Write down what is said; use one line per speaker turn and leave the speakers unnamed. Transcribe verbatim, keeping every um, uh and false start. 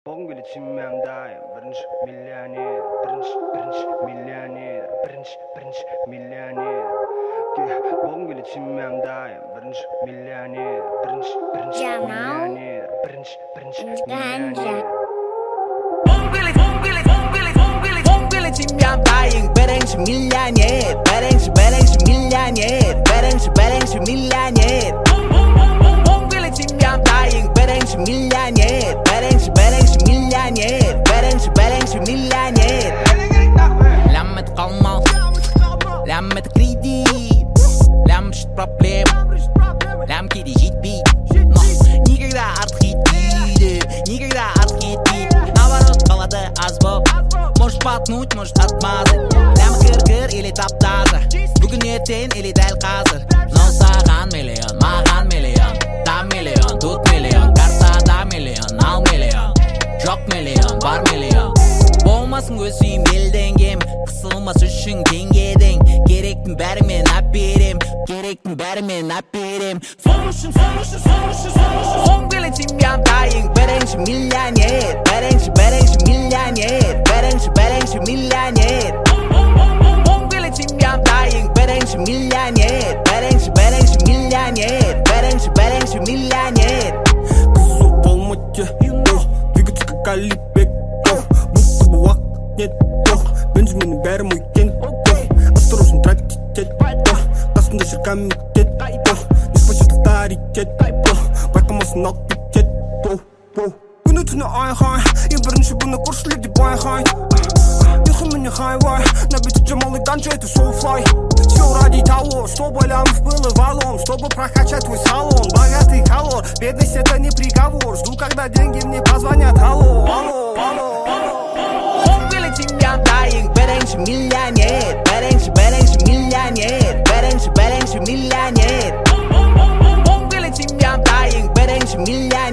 Bongül içimem daim birinci milyoner, birinci birinci milyoner, birinci birinci milyoner. Bongül içimem daim birinci milyoner, birinci birinci milyoner, birinci birinci milyoner.
Bongül bongül bongül bongül bongül içimem daim birinci milyoner, birinci birinci milyoner, birinci birinci milyoner. Bongül içimem daim birinci milyoner, birinci birinci milyoner, birinci birinci milyoner. لمة قمص لمة كريدي لمة problem لم كده جيت بي Niye kadar artık gitti Niye kadar artık gitti Наоборот қалады аз боп Может потнуть, может отмазать Ләм кір-кір или таптазы Бүгін ертең или дәл қазір Но саған миллион, маған миллион Там миллион, тут миллион Картада миллион, ал миллион Жоқ миллион, бар миллион Болмасын көсейім елден кем Қысылмас үшін теңгеден Керектің бәрі мен ап берем Керектің бәрі мен ап берем Сон үшін, сон үшін, сон үшін, сон үшін Сон билетім ям дайын Бірінші миллионер Бірінші, бірінші миллионер Бірінші, бірінші миллионер Сон билетім ям дайын Бірінші миллионер Бірінші, бірінші миллионер Бірінші, бірінші миллионер
Қызу болмайды Двигаться как Алибек Будто бы уақыт нет Бенджаминнің бәрі мой кен Осторожно тратить Қасымда жүр комитет Неспасет авторитет Байқамасын алып кетет Күні түні айқай Ең бірінші бұны көршілер деп байқай Ұйқы міне хайвай На бете Джамал и Ганджа это соуфлай Все ради того, чтобы лямов было валом Чтобы прокачать твой салон Богатый колор, бедность это не приговор Жду, когда деньги мне позвонят Алло, алло, алло, алло
Он билетим ям дайын Бірінші миллионер Бірінші, бірінші миллионер Бірінші, бірінші миллионер Он билетим ям дайын Бірінші миллионер